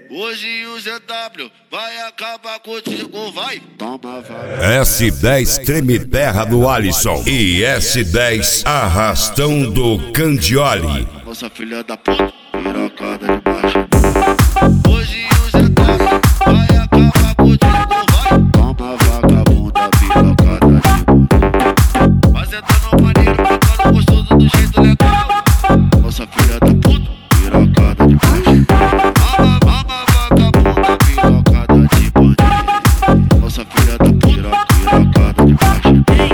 Hoje o ZW vai acabar contigo, vai. Toma, S10 Treme Terra do Alisson e S10 Arrastão do Candioli. Nossa filha da puta, pirocada de baixo. Hoje o ZW vai acabar contigo, vai. Toma, vagabunda, pirocada de baixo. Vai sentando maneiro, ficando gostoso do jeito legal. Nossa filha da puta, pirocada de baixo. Nossa filha da pirocada de baixo.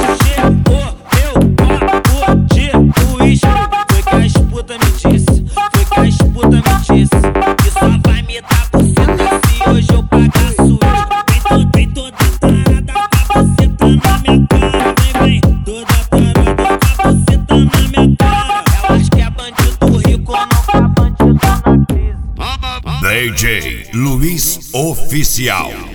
Foi que as puta me disse que só vai me dar buceta se hoje eu pagar suíte. Vem toda tarada com a buceta na minha cara. Vem toda tarada com a buceta na minha cara. Elas que é bandido rico, não tá bandido na crise. DJ Luiz Oficial.